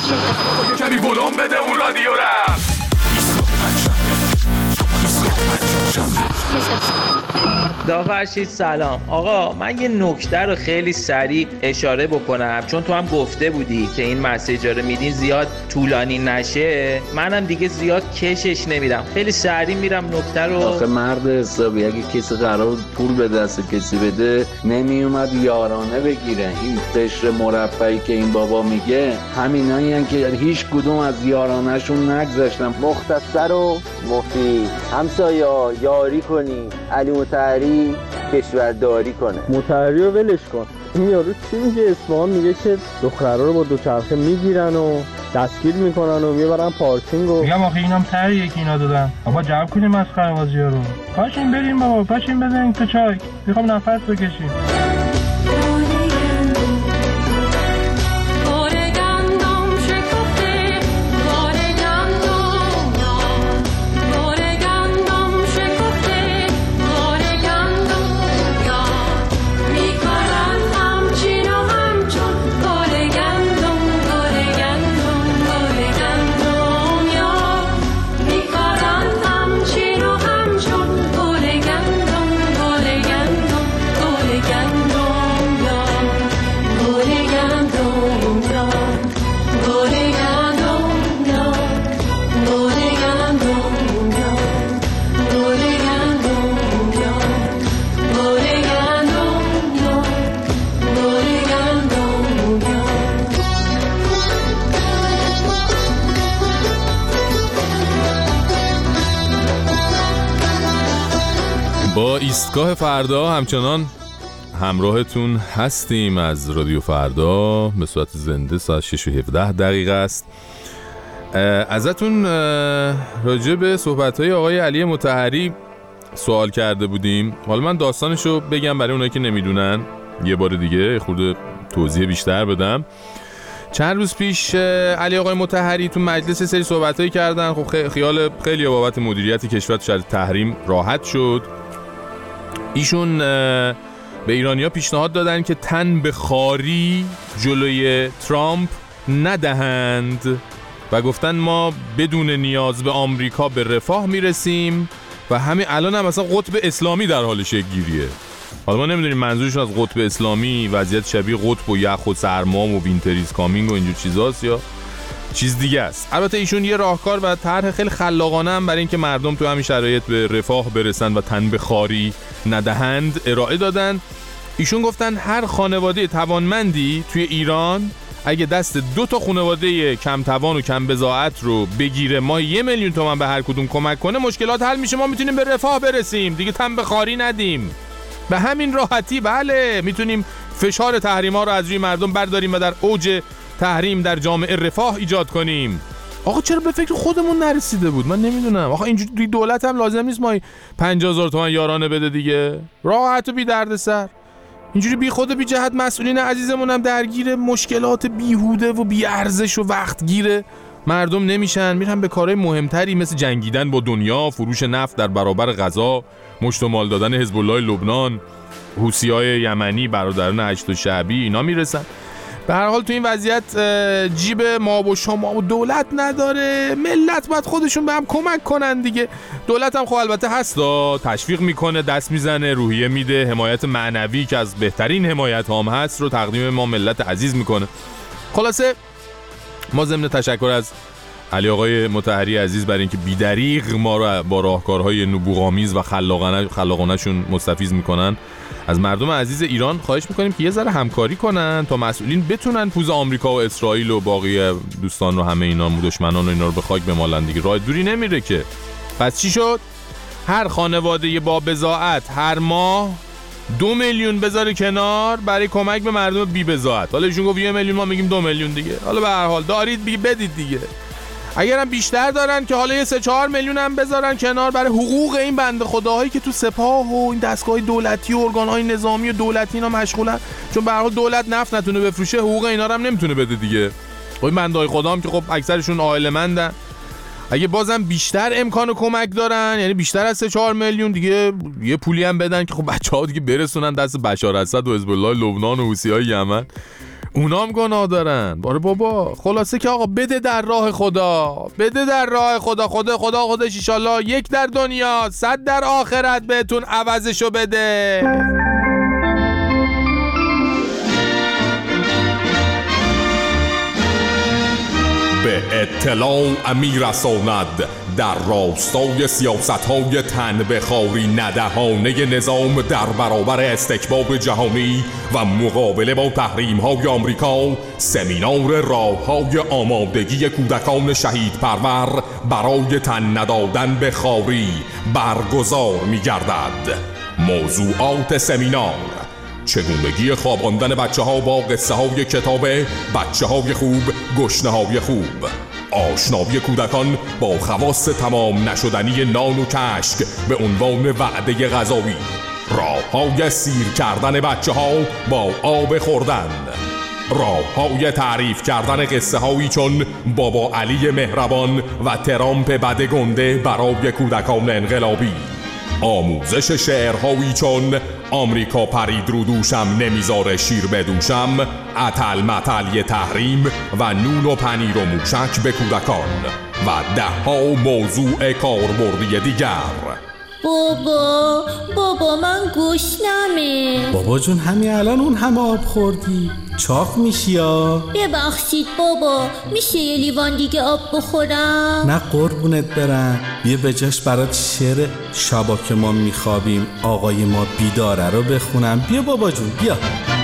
کمی ولوم بده اون رادیو را. داورشید سلام. آقا من یه نکته رو خیلی سریع اشاره بکنم، چون تو هم گفته بودی که این مسیجا رو میدین زیاد طولانی نشه، منم دیگه زیاد کشش نمیدم، خیلی سریع میرم نکته رو. آخه مرد حسابی اگه کسی قرار پول به دست کسی بده نمیومد یارانه بگیره. این قشر مرفعی که این بابا میگه همینایی هن که هیچ کدوم از یارانهشون نگذاشتن. مختصر و مفید. همسایا یاری کنی، علی مطهری کشورداری کنه. مطهری رو ولش کن. این یارو چی میگه؟ اصفهان میگه که دخترها رو با دوچرخه میگیرن و دستگیر میکنن و میبرن پارکینگ و میگم آخه اینم طرحیه که اینا دادن. بابا جواب کنیم مسخره بازی‌ها رو. پاشین بریم بابا، پاشین بزنیم تو چای. میخوام نفس بکشیم. با ایستگاه فردا همچنان همراهتون هستیم از رادیو فردا به صورت زنده. ساعت 6:17 است. ازتون راجع به صحبت‌های آقای علی مطهری سوال کرده بودیم. حالا من داستانشو بگم برای اونایی که نمیدونن، یه بار دیگه خورده توضیح بیشتر بدم. چند روز پیش علی آقای مطهری تو مجلس سری صحبتایی کردن. خب خیال خیلی بابت مدیریت کشور تو شرایط تحریم راحت شد. ایشون به ایرانی‌ها پیشنهاد دادن که تن به خاری جلوی ترامپ ندهند و گفتن ما بدون نیاز به آمریکا به رفاه میرسیم و همین الان هم مثلا قطب اسلامی در حال شکل‌گیریه. حالا ما نمیدونیم منظورشون از قطب اسلامی وضعیت شبیه قطب و یخ و سرما و وینتریز کامینگ و اینجور چیزاست یا چیز دیگه است. البته ایشون یه راهکار و طرح خیلی خلاقانه هم برای اینکه مردم تو همین شرایط به رفاه برسن و تن به خاری ندهند ارائه دادن. ایشون گفتن هر خانواده توانمندی توی ایران اگه دست 2 تا خانواده کم توان و کم بضاعت رو بگیره، ما 1 میلیون تومان به هر کدوم کمک کنه، مشکلات حل میشه، ما میتونیم به رفاه برسیم دیگه، تن به خاری ندیم. به همین راحتی بله میتونیم فشار تحریما رو از روی مردم برداریم و در اوج تحریم در جامعه رفاه ایجاد کنیم. آقا چرا به فکر خودمون نرسیده بود؟ من نمیدونم. آقا اینجوری دولت هم لازم نیست ما 50,000 تومان یارانه بده دیگه، راحت و بی دردسر. اینجوری بی خود و بی جهت مسئولین عزیزمون هم درگیر مشکلات بیهوده و بی ارزش و وقت گیره مردم نمیشن، میرن به کارهای مهمتری مثل جنگیدن با دنیا، فروش نفت در برابر غذا، مشت و مال دادن حزب الله لبنان، حوثی‌های یمنی، برادران هشت شعبی، اینا میرسن. به هر حال تو این وضعیت جیب ما و شما و دولت نداره، ملت باید خودشون به هم کمک کنن دیگه. دولت هم خب البته هستا، تشویق میکنه، دست میزنه، روحیه میده، حمایت معنوی که از بهترین حمایت هم هست رو تقدیم ما ملت عزیز میکنه. خلاصه ما ضمن تشکر از علی آقای مطهری عزیز برای اینکه بی‌دریغ ما رو با راهکارهای نبوغامیز و خلاقانه‌شون مستفیض میکنن، از مردم عزیز ایران خواهش میکنیم که یه ذره همکاری کنن تا مسئولین بتونن پوز آمریکا و اسرائیل و باقی دوستان رو، همه اینا دشمنان و اینا رو به خاک بمالن دیگه. راه دوری نمیره که. پس چی شد؟ هر خانواده با بضاعت هر ماه 2 میلیون بذاره کنار برای کمک به مردم بی بضاعت. حالا ایشون گفت 1 میلیون، ما میگیم 2 میلیون دیگه. حالا به هر حال دارید بدید دیگه. اگرم بیشتر دارن که حالا یه 3-4 میلیون هم بذارن کنار برای حقوق این بنده خداهایی که تو سپاه و این دستگاه دولتی و ارگان‌های نظامی و دولتی اینا مشغولن، چون به هر حال دولت نفت نتونه بفروشه، حقوق اینا رو هم نمیتونه بده دیگه. این بنده خدا هم که خب اکثرشون عائله‌مندن، اگه بازم بیشتر امکان کمک دارن، یعنی بیشتر از 3-4 میلیون دیگه، یه پولی هم بدن که خب بچه‌ها دیگه برسونن دست بشار اسد و حزب الله لبنان و حوثی‌های یمن. اونام گناه دارن. باره بابا خلاصه که آقا بده در راه خدا، بده در راه خدا. خودش انشالله یک در دنیا 100 در آخرت بهتون عوضشو بده. به اطلاع میرساند در راستای سیاست‌های تن به خواری ندهانه نظام در برابر استکباب جهانی و مقابله با تحریم‌های آمریکا، سمینار راه‌های آمادگی کودکان شهید پرور برای تن ندادن به خواری برگزار می‌گردد. موضوعات سمینار: چگونگی خواباندن بچه‌ها با قصه‌های کتاب بچه‌های خوب، گشنه‌های خوب، آشنایی کودکان با خواص تمام نشدنی نان و کشک به عنوان وعده غذایی، راه‌های سیر کردن بچه‌ها با آب خوردن، راه‌های تعریف کردن قصه‌هایی چون بابا علی مهربان و ترامپ بدگنده برای کودکان انقلابی، آموزش شعرهایی چون آمریکا پرید رو دوشم نمیذاره شیر بدوشم، اتل متل تحریم و نون و پنیر و موشک به کودکان و 10 موضوع کاربردی دیگر. بابا من گشنمه. بابا جون همین الان اون همه آب خوردی، چاق میشی یا؟ ببخشید بابا، میشه یه لیوان دیگه آب بخورم؟ نه قربونت برم، بیا به جاش برات شعر شبا که ما میخوابیم آقای ما بیداره رو بخونم. بیا بابا جون بیا.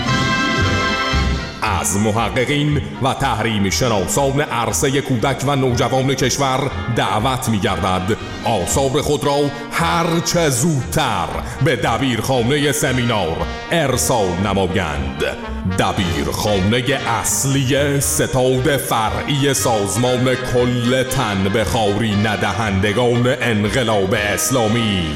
از محققین و تحریم شناسان عرصه کودک و نوجوان کشور دعوت می‌گردد آثار خود را هرچه زودتر به دبیرخانه سمینار ارسال نمایند. دبیرخانه اصلی ستاد فرعی سازمان کل تن به خواری ندهندگان انقلاب اسلامی.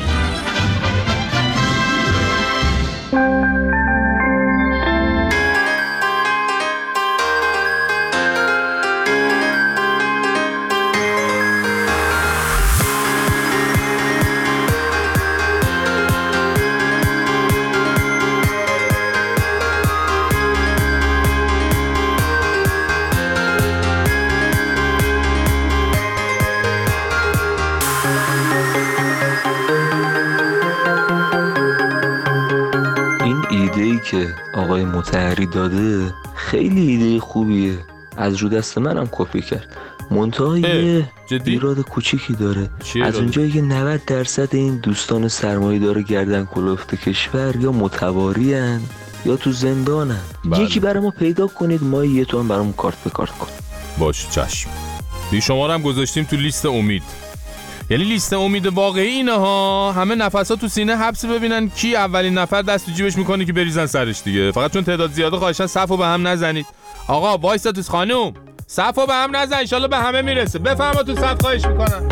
که آقای مطهری داده خیلی ایده خوبیه، از رو دست منم کپی کرد، منتها یه ایراد کوچیکی داره. از اونجایی که 90% این دوستان سرمایه‌دار گردن کلفت کشور یا متواری هن یا تو زندانن. یکی برای ما پیدا کنید، ما یه تو هم برامون کارت به کارت کن. باش چشم. شما رو هم گذاشتیم تو لیست امید. یعنی لیست امید واقعی اینه ها، همه نفسا تو سینه حبس ببینن کی اولین نفر دست تو جیبش میکنه که بریزن سرش دیگه. فقط چون تعداد زیاده خواهشن صفو به هم نزنید. آقا وایسا تو خانوم، صفو به هم نزن، ان شاءالله به همه میرسه. بفرما تو صف، خواهش میکنم.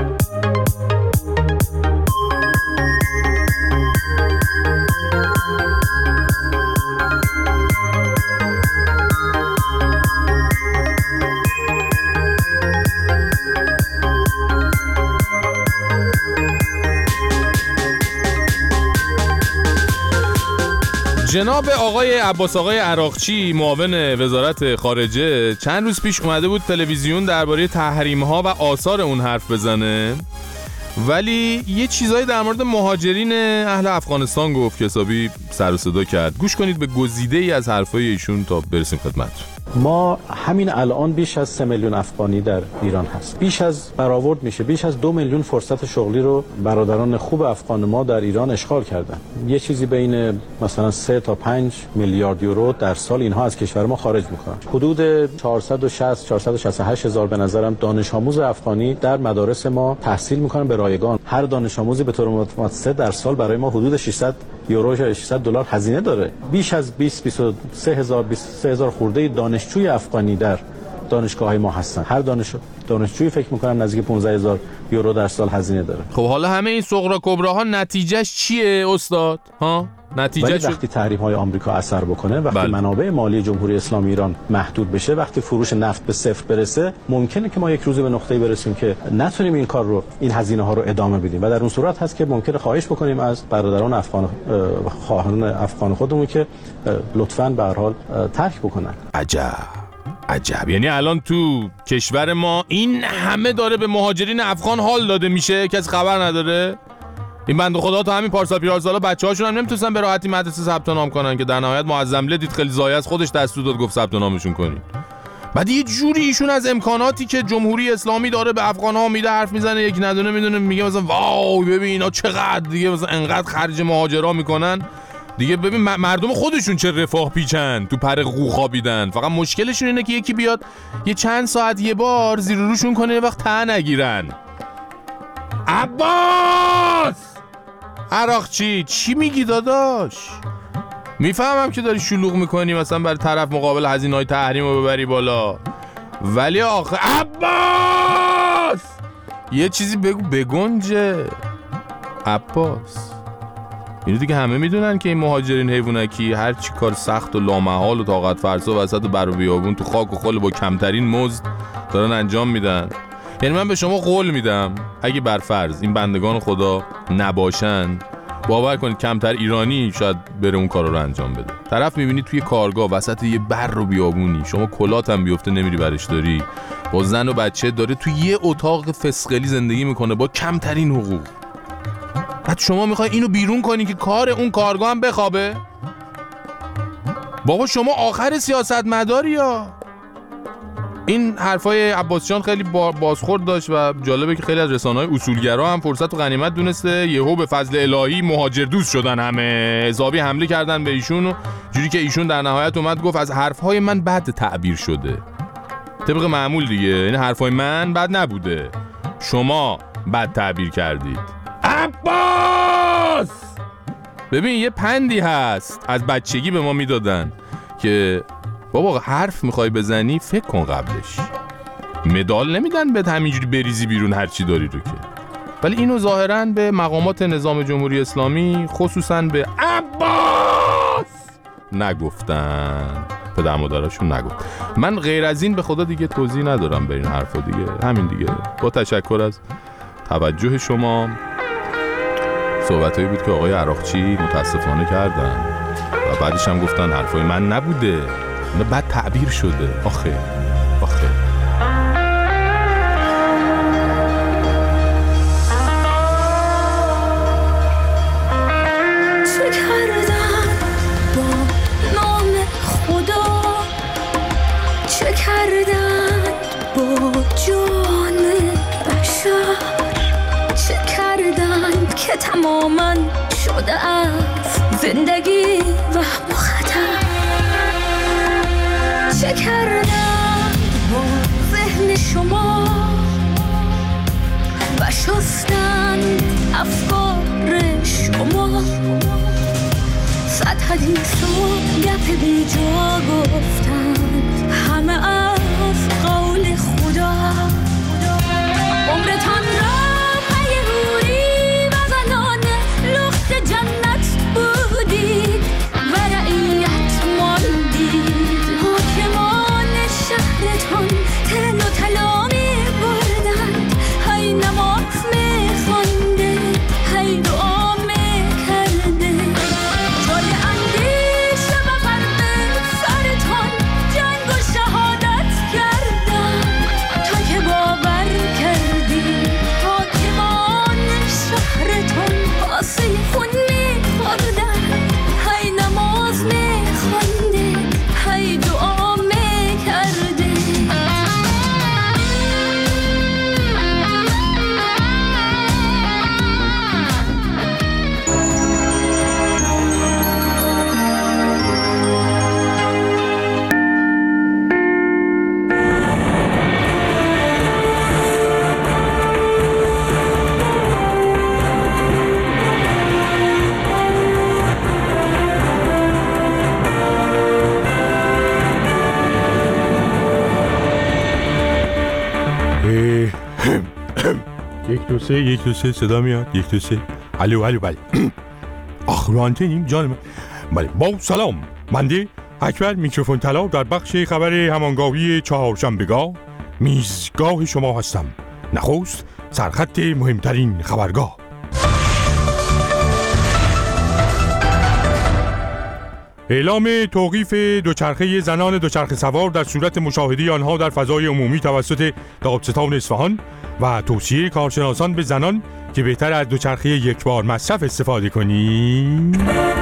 جناب آقای عباس آقای عراقچی معاون وزارت خارجه چند روز پیش اومده بود تلویزیون درباره تحریم‌ها و آثار اون حرف بزنه، ولی یه چیزایی در مورد مهاجرین اهل افغانستان گفت که حسابی سر و صدا کرد. گوش کنید به گزیده‌ای از حرفای ایشون تا برسیم خدمت. ما همین الان بیش از 3 میلیون افغانی در ایران هست. بیش از برآورد میشه، بیش از 2 میلیون فرصت شغلی رو برادران خوب افغان ما در ایران اشغال کردن. یه چیزی بین مثلا 3 تا 5 میلیارد یورو در سال اینها از کشور ما خارج میکنن. حدود 468 هزار به نظرم دانش آموز افغانی در مدارس ما تحصیل میکنن به رایگان. هر دانش آموزی به طور متوسط در سال برای ما حدود 600 یورو یا 600 دلار هزینه داره. بیش از 23 هزار خورده دانشجوی افغانی در دانشگاه‌های ما هستن. هر دانشجویی فکر می‌کنم نزدیک 15000 یورو در سال هزینه داره. خب حالا همه این صغرا کبراها نتیجهش چیه استاد؟ نتیجهش وقتی تحریم‌های آمریکا اثر بکنه، وقتی منابع مالی جمهوری اسلامی ایران محدود بشه، وقتی فروش نفت به صفر برسه، ممکنه که ما یک روزی به نقطه‌ای برسیم که نتونیم این هزینه‌ها رو ادامه بدیم و در اون صورت هست که ممکنه خواهش بکنیم از برادران خواهران افغان خودمون که لطفاً به هر حال ترک بکنن. عجب. یعنی الان تو کشور ما این همه داره به مهاجرین افغان حال داده میشه، کسی خبر نداره؟ این بنده خدا تو همین پارسال پیرارسالا بچه‌هاشون هم نمیتونستن به راحتی مدرسه ثبت نام کنن که در نهایت معظم دید خیلی زایه از خودش دستور داد گفت ثبت نامشون کنین. بعد یه جوری ایشون از امکاناتی که جمهوری اسلامی داره به افغان‌ها میده حرف میزنه، یک ندونه میدونه، میگه مثلا واو ببین اینا چقدر دیگه مثلا انقدر خرج مهاجرا میکنن دیگه، ببین مردم خودشون چه رفاه پیچن تو پر قو خوابیدن. فقط مشکلشون اینه که یکی بیاد یه چند ساعت یه بار زیر روشون کنه، یه وقت ته نگیرن. عباس عراقچی چی میگی داداش؟ میفهمم که داری شلوغ میکنی مثلا برای طرف مقابل هزینه‌های تحریم رو ببری بالا، ولی آخه عباس یه چیزی بگو بگنجه. عباس اینو دیگه همه میدونن که این مهاجرین حیوانکی هر چی کار سخت و لامحال و طاقت فرسا وسط بر و بیابون تو خاک و خل با کمترین مزد دارن انجام میدن. یعنی من به شما قول میدم اگه بر فرض این بندگان خدا نباشن، باور کنید کمتر ایرانی شاید بره اون کارا رو انجام بده. طرف میبینی توی کارگاه وسط یه بر و بیابونی، شما کلات هم بیفته نمیری برش داری، با زن و بچه داره توی یه اتاق فسقلی زندگی میکنه با کمترین حقوق. بعد شما میخوای اینو بیرون کنی که کار اون کارگاه هم بخوابه؟ بابا شما آخر سیاست مداری یا؟ این حرفای عباس جان خیلی بازخورد داشت و جالبه که خیلی از رسانه‌های اصولگرا هم فرصت و غنیمت دونسته یهو به فضل الهی مهاجر دوست شدن، همه حسابی حمله کردن به ایشون و جوری که ایشون در نهایت اومد گفت از حرفهای من بد تعبیر شده. طبق معمول دیگه، این حرفای من بد نبوده، شما بد تعبیر کردید. عباس ببین یه پندی هست از بچگی به ما میدادن که بابا حرف میخوای بزنی فکر کن قبلش، مدال نمیدن بهت همینجوری بریزی بیرون هر چی داری رو که. ولی اینو ظاهراً به مقامات نظام جمهوری اسلامی خصوصاً به عباس نگفتن، پدر مادرشون نگفت. من غیر از این به خدا دیگه توضیح ندارم به این حرفا دیگه. همین دیگه. با تشکر از توجه شما. صحبتایی بود که آقای عراقچی متاسفانه کردن و بعدش هم گفتن حرفای من نبوده، اینا بد تعبیر شده. آخه چه کردن با نام خدا، چه کردن با جان بشر، چه کردن که تماما شده از زندگی و خطر، چه کردن با ذهن شما و شستن افکار شما، صد حدیث و گپ بی جا گفتن، همه از قول خدا. عمرتان را پی حوری و زنان لخت جنت بودید و رعیت ماندید، حاکمان شهرتان تل و طلا می بردند، هی نماز می خونده، هی دعا می کرده، جای اندیشه و فرد سر 1 2 3 صدا میاد. 1 2 3 الو بله. آخ رو آنتنیم جان من. بله با سلام، بنده اکبر میکروفون طلا در بخش خبر همانگاهی چهارشنبه‌گاه میزگاه شما هستم. نخست سرخط مهمترین خبرگاه. اعلام توقیف دوچرخه زنان دوچرخه سوار در صورت مشاهده آنها در فضای عمومی توسط دادستان اصفهان و توصیه کارشناسان به زنان که بهتر از دوچرخه یک بار مصرف استفاده کنید.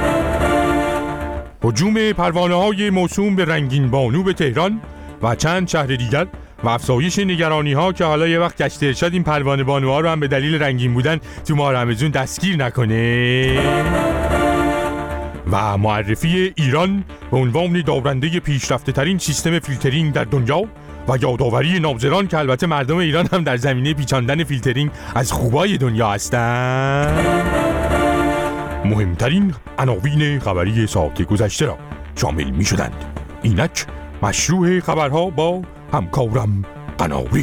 هجوم پروانه‌های موسوم به رنگین بانو به تهران و چند شهر دیگر و افزایش نگرانی‌ها که حالا یه وقت گشت ارشاد این پروانه بانوها رو هم به دلیل رنگین بودن تو ماه رمضان دستگیر نکنه. و معرفی ایران به عنوان دارنده پیشرفته ترین سیستم فیلترینگ در دنیا و یادآوری ناظران که البته مردم ایران هم در زمینه پیچاندن فیلترینگ از خوبای دنیا هستند. مهمترین عناوین خبری ساعت گذشته را شامل می شدند. اینک مشروع خبرها با همکارم قناری.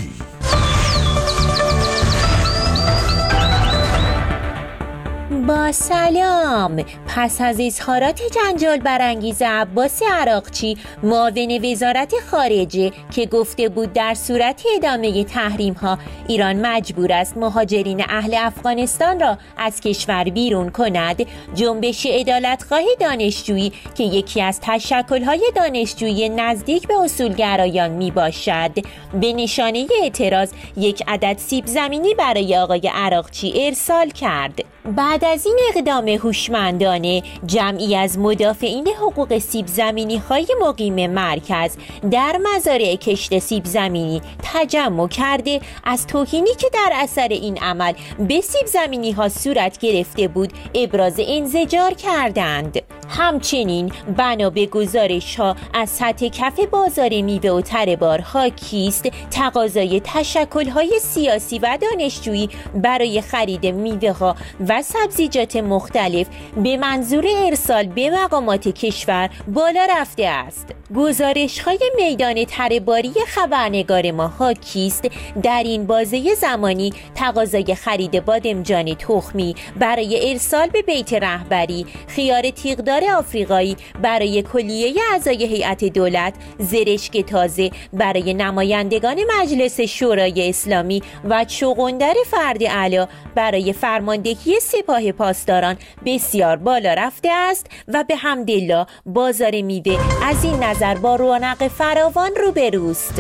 با سلام. پس از اظهارات جنجال برانگیز عباس عراقچی معاون وزارت خارجه که گفته بود در صورت ادامه تحریم ها ایران مجبور است مهاجرین اهل افغانستان را از کشور بیرون کند، جنبش عدالتخواه دانشجویی که یکی از تشکل‌های دانشجویی نزدیک به اصولگرایان می باشد به نشانه اعتراض یک عدد سیب زمینی برای آقای عراقچی ارسال کرد. بعد از این اقدام هوشمندانه جمعی از مدافعین حقوق سیب زمینی های مقیم مرکز در مزارع کشت سیب زمینی تجمع کرده از توهینی که در اثر این عمل به سیب زمینی ها صورت گرفته بود ابراز انزجار کردند. همچنین بنا به گزارش ها از سطح کف بازار میوه و تره بار حاکیست تقاضای تشکل های سیاسی و دانشجویی برای خرید میوه ها و سبزیجات مختلف به منظور ارسال به مقامات کشور بالا رفته است. گزارش های میدان تره‌باری خبرنگار ما حاکیست در این بازه زمانی تقاضای خرید بادمجان تخمی برای ارسال به بیت رهبری، خیار تیغدار آفریقایی برای کلیه اعضای هیئت دولت، زرشک تازه برای نمایندگان مجلس شورای اسلامی و چغندر فرد اعلی برای فرماندهی سپاه پاسداران بسیار بالا رفته است و به حمدالله بازار میوه از این نظر با رونق فراوان روبروست.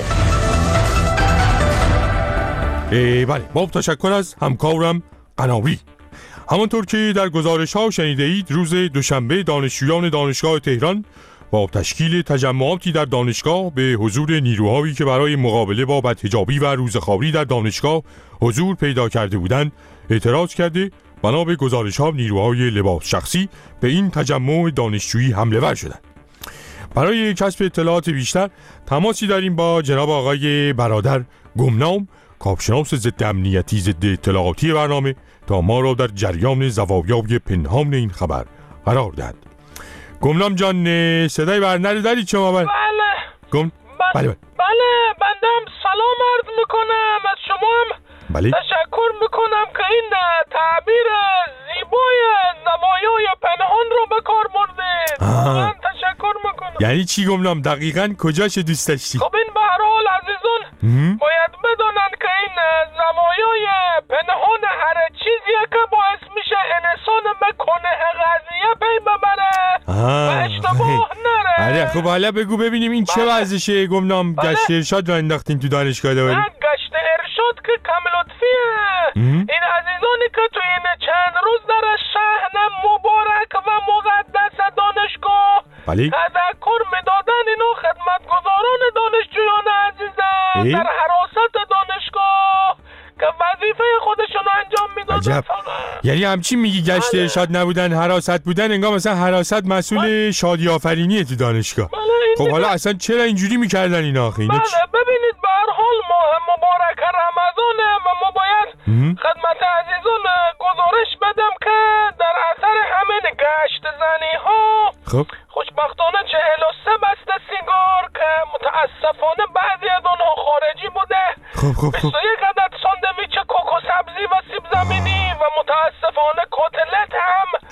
بله، با تشکر از همکارم قناری. همانطور که در گزارش ها شنیده اید، روز دوشنبه دانشجویان دانشگاه تهران با تشکیل تجمعاتی در دانشگاه به حضور نیروهایی که برای مقابله با بدحجابی و روزخواری در دانشگاه حضور پیدا کرده بودند اعتراض کرده. بنا به گزارش ها نیروهای لباس شخصی به این تجمع دانشجویی حمله ور شدند. برای کسب اطلاعات بیشتر تماسی داریم با جناب آقای برادر گمنام، کارشناس ضد امنیتی ضد اطلاعاتی برنامه، تا ما را در جریان زوایای پنهان این خبر قرار دهد. گمنام جان، صدای برنامه دارید شما؟ بله. بله بندم سلام عرض میکنم از شما هم. بله. تشکر میکنم که این تعبیر زیبای زوایای پنهان رو به کار بردید. من تشکر میکنم. یعنی چی گمنام؟ دقیقاً کجاش دوست داشتی؟ خب این به هر حال عزیزون باید بدونن که این زوایای پنهان هر چیزیه که باعث میشه انسان مکنه قضیه پی ببره و اشتباه نره. آره خب حالا بگو ببینیم این چه وضعشه گمنام؟ گشت ارشاد رو انداختین تو دانشگاه دوباره؟ نه گشت ارشاد که کم لطفیه. این عزیزانی که تو این چند روز در شهر مبارک و مقدس دانشگاه تذکر میدادن اینو خدمتگزاران دانشجویان عزیزم در حراست دانشگاه که وظیفه خودشون انجام میدادن. یعنی همچین میگی گشت ارشاد نبودن حراست بودن، انگار مثلا حراست مسئول شادی آفرینیه تو دانشگاه. خب حالا اصلا چرا اینجوری میکردن اینا آخه؟ ببینید به هر حال ماه مبارک رمضانه و ما باید خدمت عزیزان گزارش بدم که در اثر همین گشت زنی ها خوشبختانه 43 بسته سیگار که متاسفانه بعضی از اونها خارجی بوده، 21 عدد ساندویچ کوکو سبزی و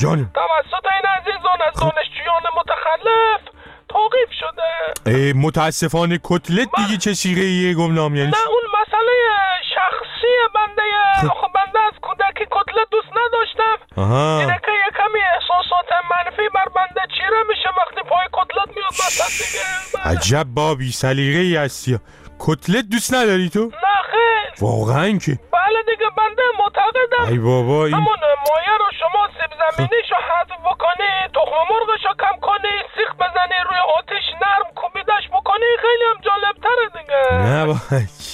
جانم توسط این عزیزان از دانشجویان متخلف توقیف شده. متاسفانه کتلت دیگه چه شیغه‌ایه گمنام؟ یعنی نه اون مسئله شخصی بنده. آخه بنده از کودکی کتلت دوست نداشتم. دیده که یه کمی احساسات منفی بر بنده چیره میشه وقتی پای کتلت میاد وسط دیگه. عجب بابی سلیقه‌ای هستی. کتلت دوست نداری تو؟ نه خیر. واقعا که؟ بله دیگه بنده معتقدم ای بابا این همون مایه رو شما سیب زمینیشو حذف بکنی، تخم مرغشو کم کنی، سیخ بزنی روی آتش نرم کوبیدش بکنی، خیلی هم جالب‌تره دیگه. نه بابا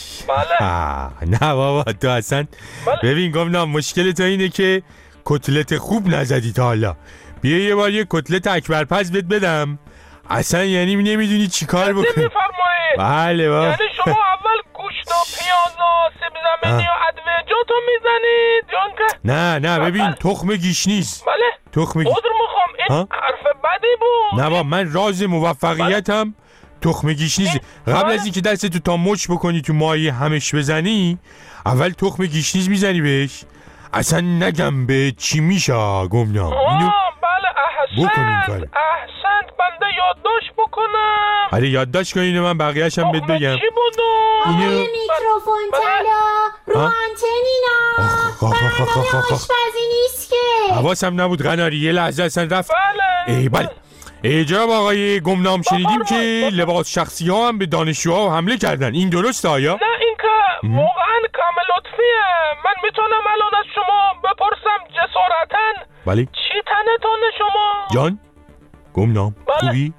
بله. نه بابا تو اصلا ببین گمنام مشکل تو اینه که کتلت خوب نزدی تا حالا. بیا یه بار یه کتلت اکبرپز بهت بدم، اصلا یعنی نمیدونی چی کار بکنی. میفرمایید؟ بله بابا. یعنی شما اول گوشت و پیاز و سیب زمینی و ادویجاتو میزنید جان که؟ نه ببین تخم گیشنیز. بله تخم عذر میخوام این حرف بدی بود. نه بابا من راز موفقیتم تخم گیشنیز. قبل از اینکه دست تو تا مچ بکنی تو مایه همش بزنی اول تخم گیشنیز میزنی بهش. اصلا نگم به چی میشه گمنام. بله احسنت بنده یادداشت بکنم. آره یادداشت کن اینو من بقیه‌اش هم بهت بگم. چی بودو؟ آقای میکروفون طلا رو آنتنینا برنامه آشپزی نیست که. حواسم نبود قناری یه لحظه اصلا رفت. بله جناب آقای گمنام شنیدیم که لباس شخصی ها هم به دانشجوها حمله کردن. این درسته آیا؟ نه این که واقعا کامل لطفیه. من میتونم الان از شما بپرسم جسارتاً بله چی تنتونه شما؟ جان گمنام خوبی؟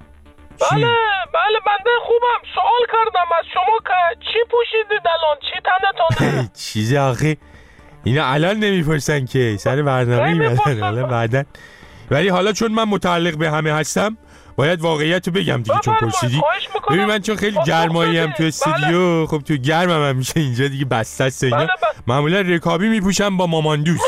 بله بنده خوبم. سوال کردم از شما که چی پوشیدید الان؟ چی تنتونه؟ چیزی آخه اینا الان نمیپرسن که سر برنامه میادن بعدن. ولی حالا چون من متعلق به همه هستم باید واقعیت رو بگم دیگه چون پرسیدی. ببین من چون خیلی گرمایی هم تو استودیو خب تو گرمم هم میشه اینجا دیگه بسته است اینا. معمولا رکابی میپوشم با ماماندوز.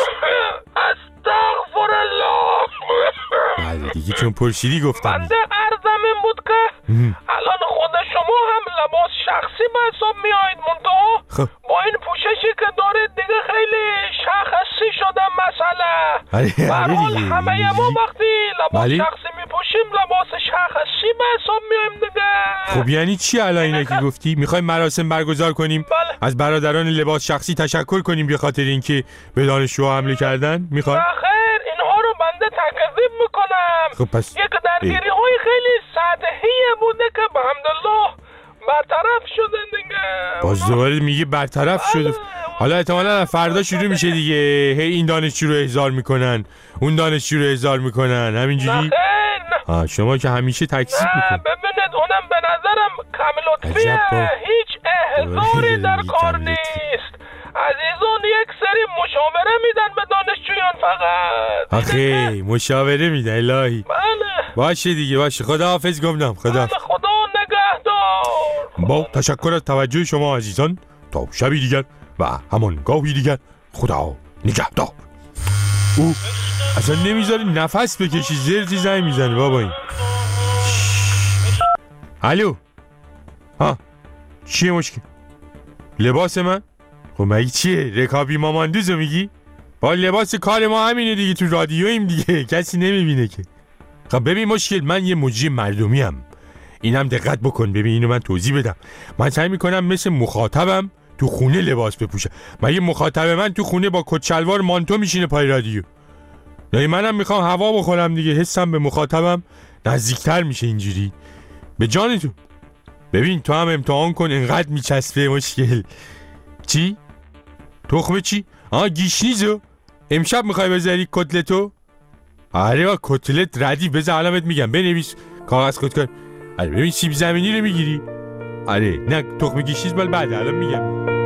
استغفرالله. بله دیگه چون پرسیدی گفتم. بنده عرضم این بود که الان خود شما هم لباس شخصی به حساب میایید منتها با این پوششی که دارید دیگه خیلی شخصی شده مسئله. برحال همه ما وقتی لباس شخصی میپوشیم لباس شخصی به حساب میایم دیگه. خب یعنی چی الان اینا که گفتی؟ میخوایم مراسم برگزار کنیم از برادران لباس شخصی تشکر کنیم به خاطر اینکه به دانشجوها حمله کردن؟ میخوای؟ خیر اینها رو بنده تکذیب میکنم. خب پس یک درگیری های خیلی سطحی بوده که به حمدالله برطرف شده دیگه. باز دوباره میگه برطرف شده. حالا احتمالاً فردا شروع میشه دیگه هی این دانشجو رو احضار میکنن اون دانشجو رو احضار میکنن همینجوری. نه شما که همیشه تکذیب میکنی. ببینید اونم به نظرم کامل لطفیه. هیچ احضاری در کار نیست. عزیزان یک سری مشاوره میدن به دانشجویان فقط. آخه مشاوره میدن الهی. بله باشه دیگه باشه. خداحافظ گمنام. خدا نگهدار. با تشکر از توجه شما عزیزان تا شبی دیگر و همان گاهی دیگر خدا نگهدار. او اصلا نمیذاری نفس بکشی زرتی زنگ میزنه بابا این. الو چیه مشکل؟ لباس من؟ خب مگه چیه؟ رکابی ماماندوزو میگی؟ با لباس کار ما همینه دیگه تو رادیویم دیگه کسی نمیبینه که. خب ببین مشکل من یه مجری مردمی هم. اینم دقت بکن ببین اینو من توضیح بدم. من سعی میکنم مثل مخاطبم تو خونه لباس بپوشم. مگه مخاطب من تو خونه با کت شلوار مانتو میشینه پای رادیو؟ یعنی منم میخوام هوا بخورم دیگه حسم به مخاطبم نزدیکتر میشه اینجوری. به جان تو ببین تو هم امتحان کن انقدر میچسبه مشکل. چی؟ تخمه چی؟ گیشنیزو امشب میخوای بذاری کتلتو؟ آره با کتلت ردیف بذار علامت میگم بنویس کاغذ خود کن. آره ببین سیب زمینی رو میگیری؟ آره نه تخم گیشنیز بال بعد الان میگم.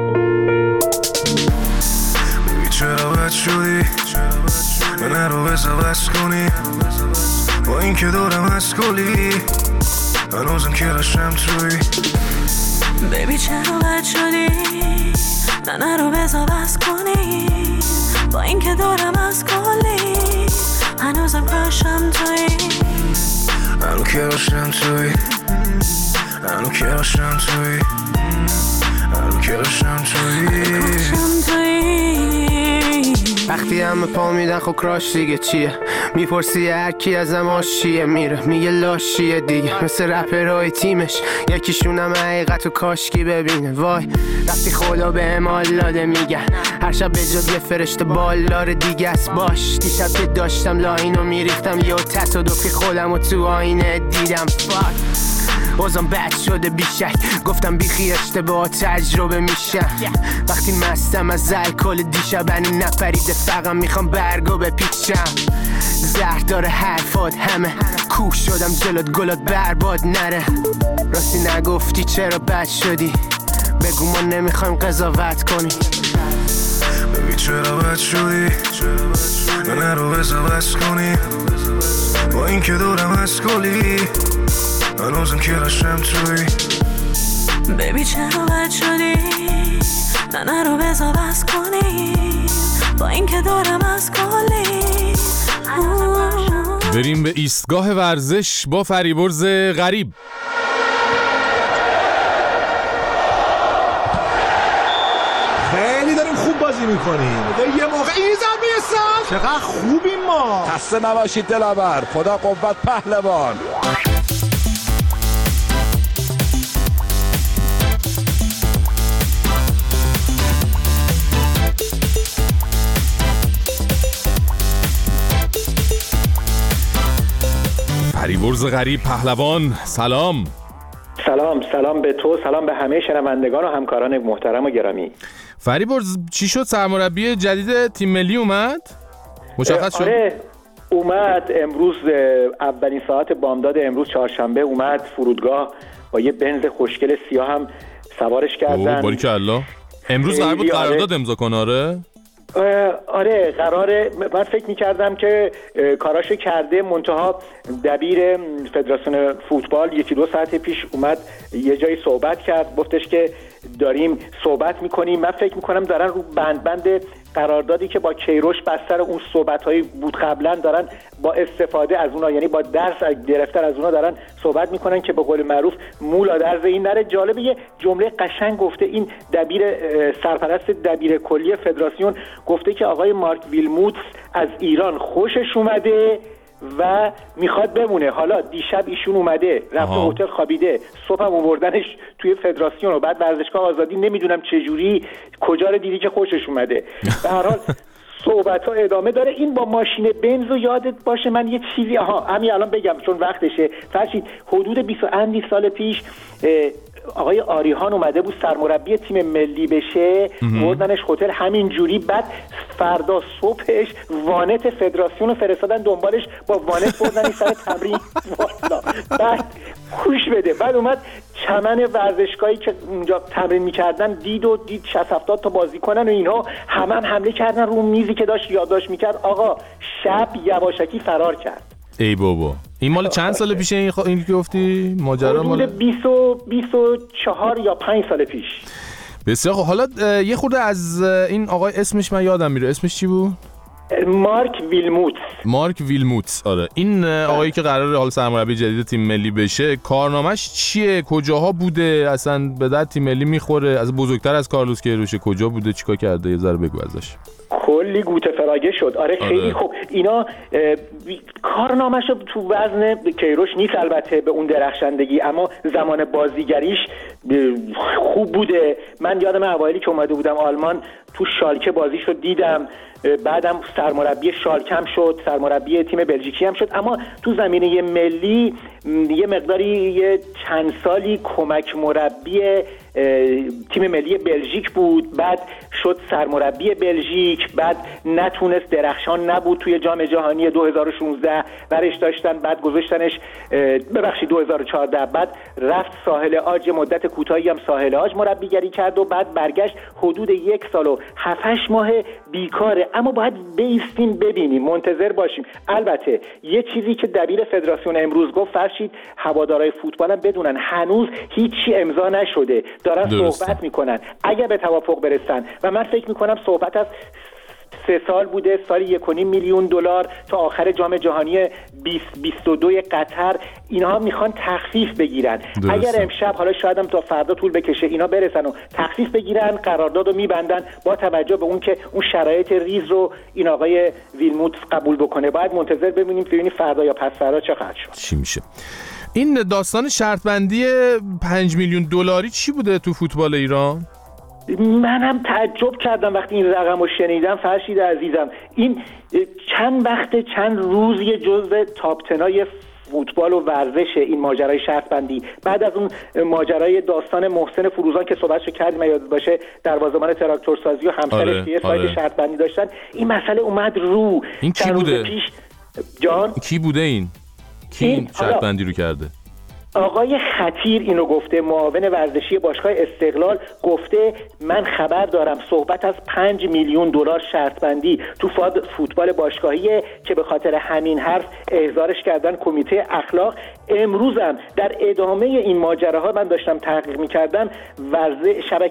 چرا بد شدی من رو بزوست کنی با این که دارم از کلی هنوزم که رشم توی بیبی چرا بد شدی من رو بزوست کنی با این که دارم از کلی هنوزم رشم توی هنو که رشم توی هنو که رشم توی هنو که رشم توی وقتی همه پا میدن خب کراش دیگه چیه میپرسی هر کی ازم آشیه، میره میگه لاشیه دیگه، مثل رپرهای تیمش یکیشونم حقیقت و کاشکی ببینه. وای رفتی خدا به امال داده میگن هر شب به جز یه فرشته بالدار دیگه است. باش دیشب که داشتم لاینو میریختم یه تصادفی خودم و تو آینه دیدم. بازم بد شده بیشک، گفتم بیخی اشتباه تجربه میشم. وقتی مستم از الکل دیشبنی نپریده فقط میخوام برگو بپیچم. زهر داره حرفات همه کوه شدم جلوت گلات برباد نره. راستی نگفتی چرا بد شدی، بگو ما نمیخوایم قضاوت کنی. بگی چرا بد شدی من رو قضاوت کنی، با این که دورم از کلی هنوزم که رشم توی. بیبی چرا بد شدی من رو قضاوت کنی، با این که دورم از کلی. بریم به ایستگاه ورزش با فریبرز غریب. خیلی داریم خوب بازی میکنیم. یه موقع این زمین سال چقدر خوبیم ما. خسته نباشید دلاور، خدا قوت پهلوان. فریبرز غریب پهلوان، سلام. سلام به تو، سلام به همه شنوندگان و همکاران محترم و گرامی. فریبرز چی شد، سرمربی جدید تیم ملی اومد؟ مشخص شد؟ آره اومد امروز، اولین ساعت بامداد امروز چهارشنبه اومد فرودگاه با یه بنز خوشگل سیاه هم سوارش کردن. باریکالله. امروز قرار بود قرارداد امضا کنه. آره قراره. من فکر می‌کردم که کاراشو کرده، منتها دبیر فدراسیون فوتبال یکی دو ساعت پیش اومد یه جایی صحبت کرد، گفتش که داریم صحبت می‌کنیم. من فکر می‌کنم دارن رو بند قراردادی که با کیروش بستر اون صحبت‌هایی بود قبلا دارن با استفاده از اونها، یعنی با درس گرفتن از اونها دارن صحبت میکنن که به قول معروف مولا درز این نره. جالبه یه جمله قشنگ گفته این دبیر سرپرست دبیر کلی فدراسیون، گفته که آقای مارک ویلموتس از ایران خوشش اومده و میخواد بمونه. حالا دیشب ایشون اومده رفته هتل خوابیده، صبحم آوردنش توی فدراسیون و بعد ورزشگاه آزادی، نمیدونم چجوری کجا رو دیدی که خوشش اومده. به هر حال صحبت‌ها ادامه داره. این با ماشین بنز رو یادت باشه من یه چیزی همین الان بگم چون وقتشه. فرشید حدود 20 سال پیش آقای آریهان اومده بود سرمربی تیم ملی بشه، بردنش هتل همین جوری، بعد فردا صبحش وانت فدراسیون رو فرستادن دنبالش، با وانت بردن سر تمرین. بعد خوش بده، بعد اومد چمن ورزشگاهی که اونجا تمرین میکردن دید 60-70 تا بازیکنن و اینها همه حمله کردن رو میزی که داشت یادداشت میکرد. آقا شب یواشکی فرار کرد. ای بابا این مال چند سال پیشه این که گفتی ماجرا؟ مال 24 یا 5 سال پیش. بسیار خب. حالا یه خورده از این آقای اسمش من یادم میره، اسمش چی بود؟ مارک ویلموتس. آره این آقایی که قراره حال سرمربی جدید تیم ملی بشه، کارنامه‌اش چیه؟ کجاها بوده؟ اصلا به درد تیم ملی میخوره؟ از بزرگتر از کارلوس کیروش کجا بوده؟ چیکار کرده؟ یه ذره بگو ازش. کلی گوته فراگه شد. آره خیلی خوب. اینا کارنامه‌ش تو وزن کیروش نیست البته به اون درخشندگی، اما زمان بازیگریش خوب بوده. من یادم اوایلی که اومده بودم آلمان تو شالکه بازیشو دیدم، بعدم سرمربی شالکه هم شد، سرمربی تیم بلژیکی هم شد، اما تو زمینه ملی یه مقداری یه چند سالی کمک مربی تیم ملی بلژیک بود، بعد شد سرمربی بلژیک، بعد نتونست، درخشان نبود توی جام جهانی 2016 برش داشتن، بعد گذاشتنش 2014، بعد رفت ساحل عاج، مدت کوتاهی هم ساحل عاج مربیگری کرد و بعد برگشت حدود 1 سال و 7-8 ماه بیکاره. اما باید بیستیم ببینیم، منتظر باشیم. البته یه چیزی که دبیر فدراسیون امروز گفت، فرشید هوادارهای فوتبال هم بدونن هنوز هیچی امضا نشده، دارن صحبت میکنن. اگر به توافق برسن و من فکر میکنم صحبت از 3 سال بوده، سالی 1.5 میلیون دلار تا آخر جام جهانی 2022 قطر. اینها میخوان تخفیف بگیرن. اگر امشب، حالا شاید هم تا فردا طول بکشه، اینا برسن و تخفیف بگیرن، قرارداد رو میبندن با توجه به اون که اون شرایط ریز رو این آقای ویلموت قبول بکنه. باید منتظر ببینیم فردا یا پس فردا چه خواهد شد. چی میشه. این داستان شرط بندی 5 میلیون دلاری چی بوده تو فوتبال ایران؟ من هم تعجب کردم وقتی این رقم رو شنیدم. فرشید عزیزم، این چند روز یه جزء تاپ 10 فوتبال و ورزش این ماجرای شرط بندی، بعد از اون ماجرای داستان محسن فروزان که صحبتشو کردیم یاد باشه، دروازه‌بان تراکتورسازی و همسرش یه سایت شرط بندی داشتن، این مسئله اومد رو. این کی بوده؟ جان کی بوده این شرط بندی رو کرده؟ آقای خطیر اینو گفته، معاون ورزشی باشگاه استقلال گفته من خبر دارم صحبت از 5 میلیون دلار شرط بندی تو فوتبال باشگاهیه که به خاطر همین حرف احضارش کردن کمیته اخلاق. امروزم در ادامه این ماجراها من داشتم تحقیق می‌کردم، شبکه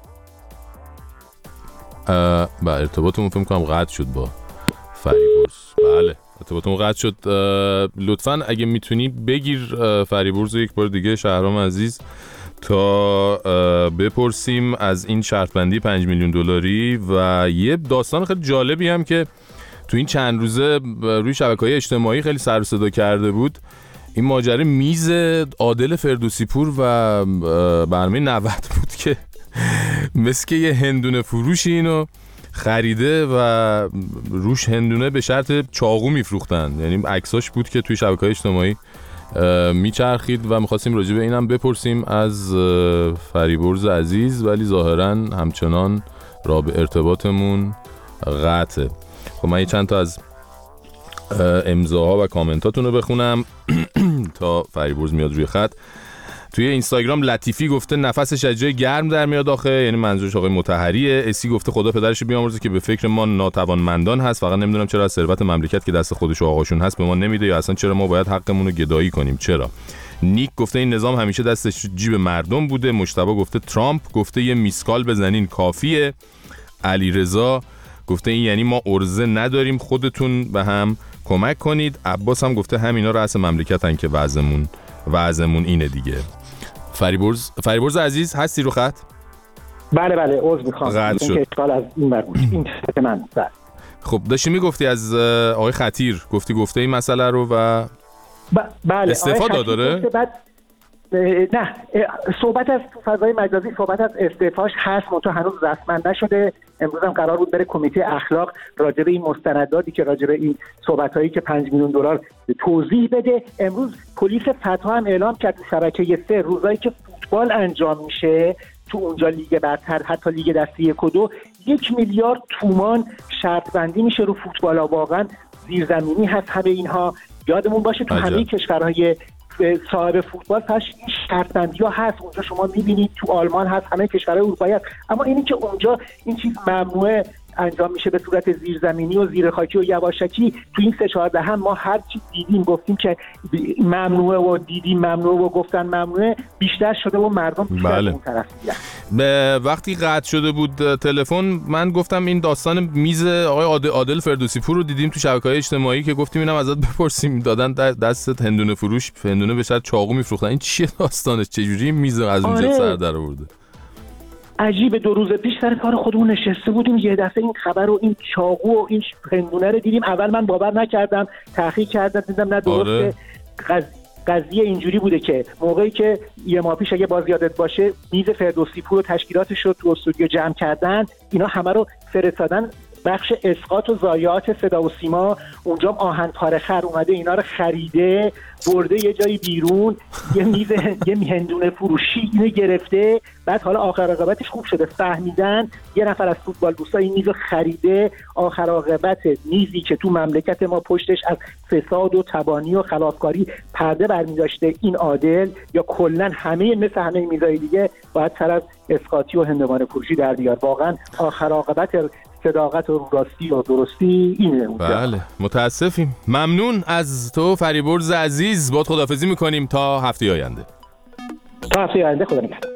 ارتباطمون فکر می‌کنم قطع شد با فریبرز. بله ارتباطمون قطع شد. لطفاً اگه میتونی بگیر فریبرز یک بار دیگه شهرام عزیز تا بپرسیم از این شرط بندی 5 میلیون دلاری. و یه داستان خیلی جالبی هم که تو این چند روزه روی شبکه‌های اجتماعی خیلی سر و صدا کرده بود، این ماجرا میز عادل فردوسی پور و برنامه 90 بود که مثل که یه هندونه فروشی اینو خریده و روش هندونه به شرط چاقو میفروختن. یعنی عکساش بود که توی شبکه‌های اجتماعی میچرخید و می‌خواستیم راجع به اینم بپرسیم از فریبرز عزیز، ولی ظاهراً همچنان رابط ارتباطمون قطعه. خب من چند تا از امضاها و کامنتاتون رو بخونم تا فریبرز میاد روی خط. توی اینستاگرام لطیفی گفته نفسش از جای گرم در میاد آخه، یعنی منظورش آقای مطهریه. اسی گفته خدا پدرش بیامرزه که به فکر ما ناتوانمندان هست، فقط نمیدونم چرا از ثروت مملکت که دست خودش و آقاشون هست به ما نمیده، یا اصلا چرا ما باید حقمون رو گدایی کنیم. چرا؟ نیک گفته این نظام همیشه دستش جیب مردم بوده. مجتبی گفته ترامپ گفته یه میسکال بزنین کافیه. علیرضا گفته این یعنی ما ارزه نداریم، خودتون به هم کمک کنید. عباس هم گفته همینا رأس مملکتن که وضعمون اینه دیگه. فریبرز عزیز هستی رو خط؟ بله عذر میخوام این که اشکال از این برمون این من بله. خب داشتی میگفتی از آقای خطیر گفته این مسئله رو و بله استفاده داره؟ نه، صحبت از فضای مجازی صحبت از استعفاش هست، منتها هنوز رسما نشده. امروز هم قرار بود بره کمیته اخلاق راجع به این مستنداتی که راجع به این صحبتایی که 5 میلیون دلار توضیح بده. امروز پلیس فتح هم اعلام کرد شبکه 3 روزایی که فوتبال انجام میشه تو اونجا لیگ برتر، حتی لیگ دسته 1 و 2، 1 میلیارد تومان شرط بندی میشه رو فوتبال. واقعا زیرزمینی هست همه اینها. یادمون باشه تو همه کشورهای صاحب فوتبال پس این شرط بندی ها هست. اونجا شما میبینید تو آلمان هست، همه کشورهای اروپایی هست، اما اینی که اونجا این چیز ممنوعه انجام میشه به صورت زیرزمینی و زیرخاکی و یواشکی. تو این 3-4 دهه ما هر چی دیدیم گفتیم که ممنوعه و دیدیم ممنوعه و گفتن ممنوعه، بیشتر شده و مردم بیشتر اون طرف میرن. وقتی قطع شده بود تلفن من گفتم این داستان میز آقای عادل فردوسی پور رو دیدیم تو شبکه‌های اجتماعی که گفتیم اینم ازت بپرسیم، دادن دستت هندونه فروش، هندونه به شرط چاقو میفروختن. این چیه داستانش؟ چجوری میز از اونجا سر در آورده؟ عجیب، 2 روز پیش سر کار خودمون نشسته بودیم، یه دفعه این خبر و این چاقو و این هندونه رو دیدیم. اول من باور نکردم، تحقیق کردم دیدم نه درسته. قضیه اینجوری بوده که موقعی که یه ماه پیش اگه باز یادت باشه میز فردوسی پور و تشکیلاتش رو تو استودیو جمع کردن، اینا همه رو فرستادن بخش اسقاط و ضایعات صدا و سیما. اونجا آهن پاره‌خر اومده اینا رو خریده برده یه جایی بیرون، یه هندونه فروشی اینو گرفته. بعد حالا آخر عاقبتش خوب شده، فهمیدن یه نفر از فوتبال دوستا این میزو خریده. آخر عاقبت میزی که تو مملکت ما پشتش از فساد و تبانی و خلافکاری پرده برمی‌داشته این عادل، یا کلا مثل همه میزای دیگه باید سر از اسقاطی و هندوانه فروشی در بیار. واقعا آخر عاقبت صداقت و راستی و درستی اینه. بله متاسفیم. ممنون از تو فریبرز عزیز. باید خداحافظی میکنیم تا هفته آینده. خدا نگهدار.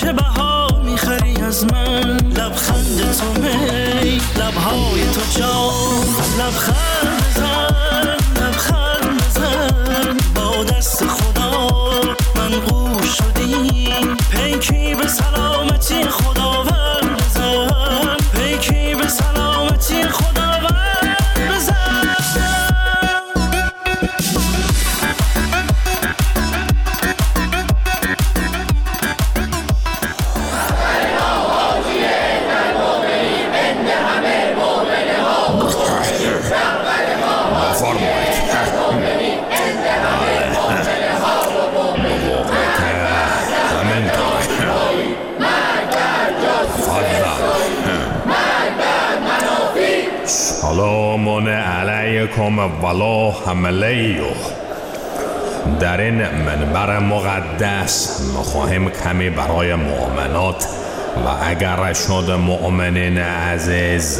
چه بها میخری از من؟ لبخند تو می، لبهای تو جان، لبخند بزن، لبخند بزن، با دست خدا من قول شدیم، پیکی به سلامتی خداوند بزن، پیکی به سلامتی خداوند بزن. سلام علیکم ولا حمله. در این منبر مقدس میخواهیم کمی برای مؤمنات و اگر شد مؤمنین عزیز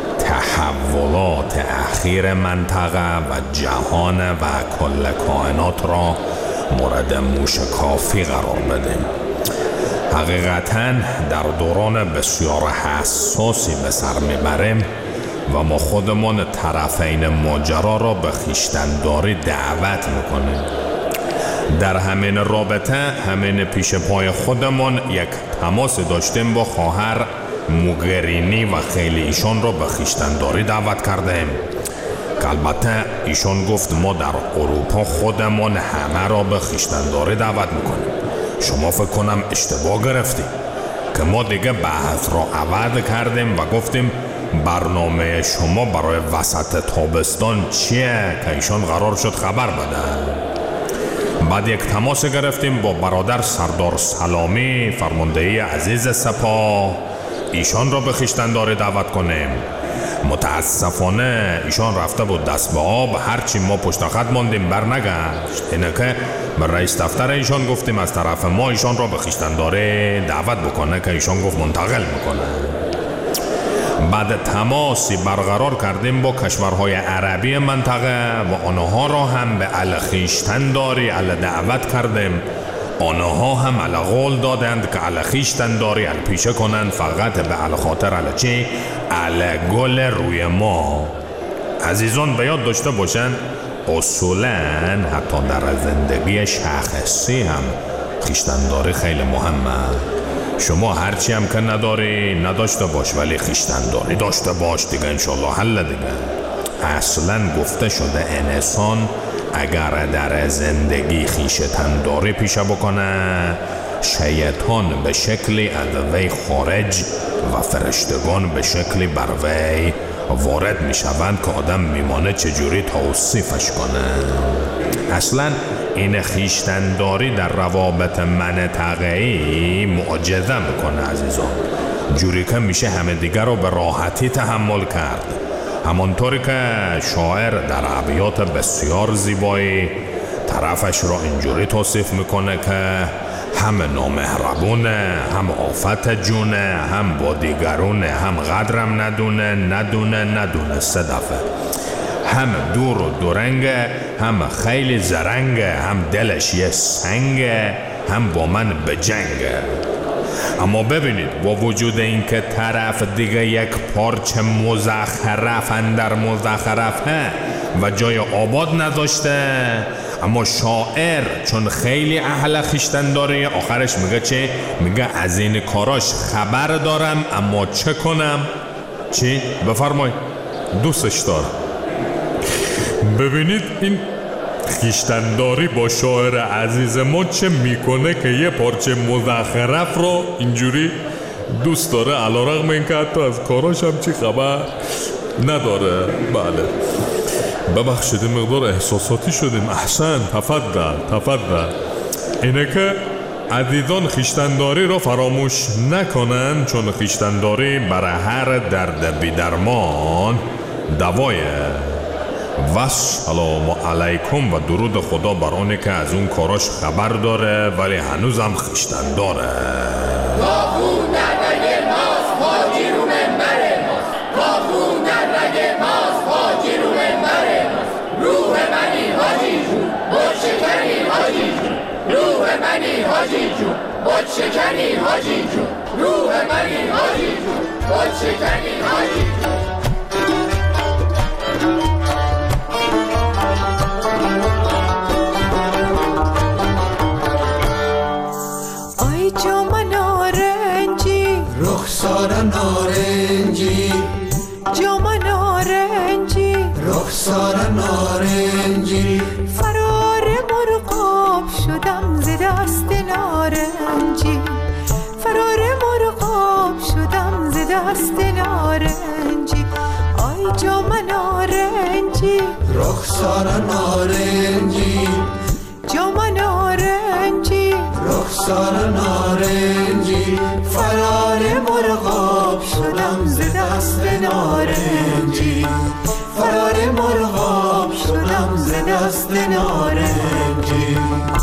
تحولات اخیر منطقه و جهان و کل کائنات را مورد موشکافی قرار بدیم. حقیقتاً در دوران بسیار حساسی به سر میبریم و ما خودمان طرفین ماجرا را به خویشتن‌داری دعوت میکنیم. در همین رابطه همین پیش پای خودمان یک تماس داشتیم با خواهر موگرینی و خیلی ایشان را به خویشتن‌داری دعوت کردیم که البته ایشان گفت ما در اروپا خودمان همه را به خویشتن‌داری دعوت میکنیم. شما فکر کنم اشتباه گرفتی که ما دیگه بحث را عوض کردیم و گفتیم برنامه شما برای وسط تابستان چیه که ایشان قرار شد خبر بدن. بعد یک تماس گرفتیم با برادر سردار سلامی فرماندهی عزیز سپاه، ایشان را به خویشتن‌داری دعوت کنیم. متاسفانه ایشان رفته بود دست به آب، هرچی ما پشت خط ماندیم برنگشت. اینه که به رئیس دفتر ایشان گفتیم از طرف ما ایشان را به خویشتن‌داری دعوت بکنه که ایشان گفت منتقل میکنه. بعد تماسی برقرار کردیم با کشورهای عربی منطقه و آنها را هم به خویشتن‌داری دعوت کردیم. آنها هم قول دادند که خویشتن‌داری پیشه کنند، فقط به خاطر چی؟ گل روی ما. عزیزان به یاد داشته باشند اصولاً حتی در زندگی شخصی هم خویشتن‌داری خیلی مهمه. شما هرچی هم که نداشته باش، ولی خویشتن‌داری داشته باش دیگه، انشالله حل دیگه. اصلا گفته شده انسان اگر در زندگی خویشتن‌داری پیشه بکنه، شیطان به شکلی از وی خارج و فرشتگان به شکلی بر وی وارد می شوند که آدم میمانه چجوری توصیفش کنه. اصلا این خویشتن‌داری در روابط منطقه‌ای معجزه میکنه عزیزان، جوری که میشه همه دیگر رو به راحتی تحمل کرد. همانطوری که شاعر در ابیات بسیار زیبایی طرفش را اینجوری توصیف میکنه که هم نامهربونه، هم آفت جونه، هم با دیگرونه، هم قدرم ندونه 3 دفعه، هم دور و دورنگه، هم خیلی زرنگه، هم دلش یه سنگه، هم با من به جنگه. اما ببینید با وجود این که طرف دیگه یک پارچه مزخرف اندر مزخرفه و جای آباد نداشته، اما شاعر چون خیلی اهل خویشتن‌داری آخرش میگه چه؟ میگه از این کاراش خبر دارم اما چه کنم؟ چی؟ بفرمای دوستش دارم. ببینید این خویشتن‌داری با شاعر عزیز ما چه میکنه که یه پارچه مزخرف رو اینجوری دوست داره، علیرغم اینکه حتی از کاراش هم چی خبر نداره. بله ببخشید مقدار احساساتی شدیم. احسن، تفضل. اینه که عزیزان خویشتن‌داری رو فراموش نکنن، چون خویشتن‌داری برای هر درد بی‌درمان دوایه. و سلام علیکم و درود خدا بر اونی که از اون کاراش خبر داره ولی هنوز هم خویشتن‌داره. کافون در رگ ماست، حاجی رو منبر ماست. کافون در رگ ماست، حاجی رو منبر ماست. روح منی حاجی جون، با شکنی حاجی جون. روح منی حاجی جون بود شکنی حاجی جون روح منی حاجی جون بود شکنی حاجی جون آی جام نارنجی رخسار نارنجی جام نارنجی رخسار نارنجی فرار مرغاب شدم ز دست نارنجی فرار مرغاب شدم ز دست نارنجی آی جام نارنجی رخسار نارنجی جام نارنجی رخسار نارنجی فرار مرغاب شدم ز دست نارنجی فرار مرغاب شدم ز دست نارنجی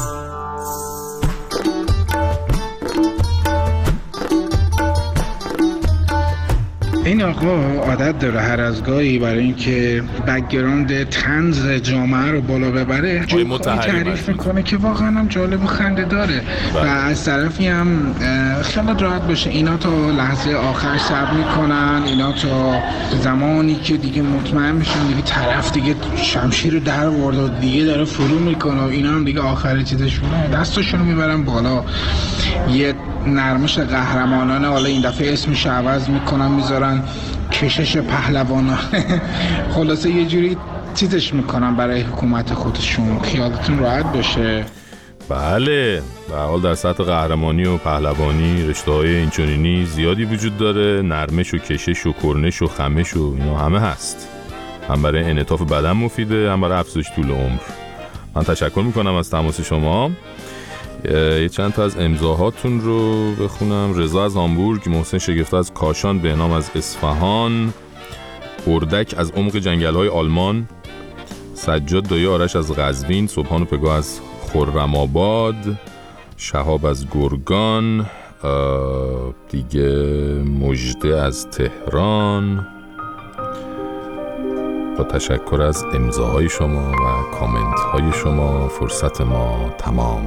این آقا عادت داره هر از گاهی برای اینکه بک‌گراند طنز جامعه رو بالا ببره جوکی تعریف میکنه که واقعا هم جالب و خنده داره و از طرفی هم خیلی راحت باشه. اینا تا لحظه آخر صبر میکنن، اینا تا زمانی که دیگه مطمئن میشن دیگه طرف دیگه شمشیر رو در آورد و دیگه داره فرو میکنه و اینا هم دیگه آخر چیزشونه دستشون رو میبرن بالا. یه نرمش قهرمانانه، حالا این دفعه اسمش عوض میکنن میذارن کشش پهلوانان خلاصه یه جوری چیزش میکنن برای حکومت خودشون. خیالتون راحت باشه. بله، به حال در سطح قهرمانی و پهلوانی رشته‌های اینچنینی زیادی وجود داره. نرمش و کشش و کرنش و خمش و اینا همه هست. هم برای انعطاف بدن مفیده، هم برای افزایش طول عمر. من تشکر میکنم از تماس شما. یه چند تا از امضاهاتون رو بخونم. رضا از هامبورگ، محسن شگفته از کاشان، بهنام از اصفهان، اردک از عمق جنگل‌های آلمان، سجاد دایی آرش از قزوین، صبحان و پگاه از خرم‌آباد، شهاب از گرگان، دیگه مژده از تهران. با تشکر از امضاهای شما و کامنت های شما فرصت ما تمام.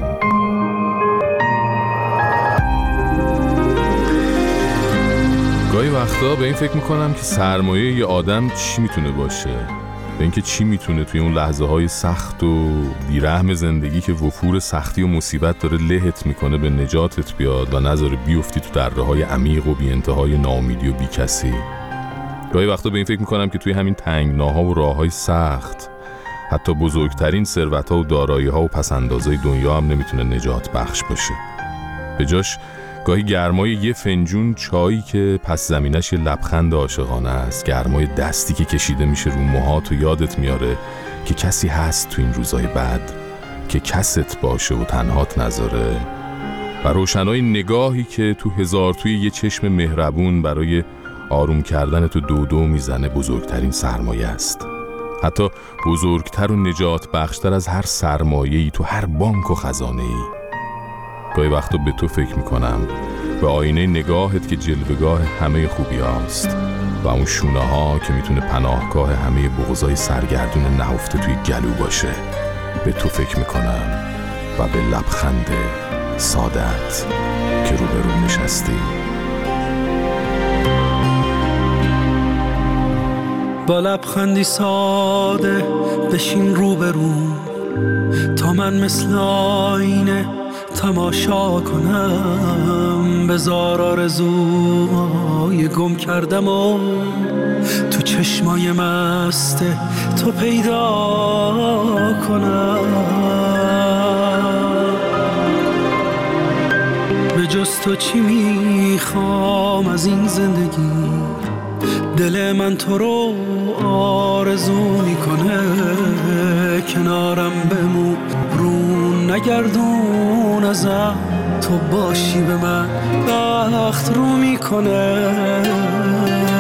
گاهی وقتا به این فکر میکنم که سرمایه یه آدم چی میتونه باشه، به اینکه چی میتونه توی اون لحظه های سخت و بیرحم زندگی که وفور سختی و مصیبت داره لهت میکنه به نجاتت بیاد و نذاره بیفتی تو دره‌های عمیق و بی انتهای ناامیدی و بی کسی. گاهی وقتا به این فکر میکنم که توی همین تنگناها و راههای سخت حتی بزرگترین ثروت‌ها و دارایی‌ها و پسندازهای دنیا هم نمیتونه نجات بخش باشه. به جاش گاهی گرمای یه فنجون چایی که پس زمینش یه لبخند عاشقانه است، گرمای دستی که کشیده میشه رو موهات و یادت میاره که کسی هست تو این روزای بد که کست باشه و تنهات نذاره، و روشنای نگاهی که تو هزار توی یه چشم مهربون برای آروم کردن تو دو میزنه بزرگترین سرمایه است. حتی بزرگتر و نجات بخشتر از هر سرمایه‌ای تو هر بانک و خزانه‌ای. گاهی وقتا به تو فکر میکنم، به آینه نگاهت که جلوه‌گاه همه خوبی هاست و اون شونه ها که میتونه پناهگاه همه بغضای سرگردون نهفته توی گلو باشه. به تو فکر میکنم و به لبخند سادت که روبرو نشستی. با لبخندی ساده بشین روبرو تا من مثل آینه تماشا کنم. بذار آرزوهای گم کردم و تو چشمای مست تو پیدا کنم. به جز تو چی میخوام از این زندگی، دل من تو رو آرزو میکنه. کنارم بمون رو نگردون ازم، تو باشی به من بخت رو میکنه.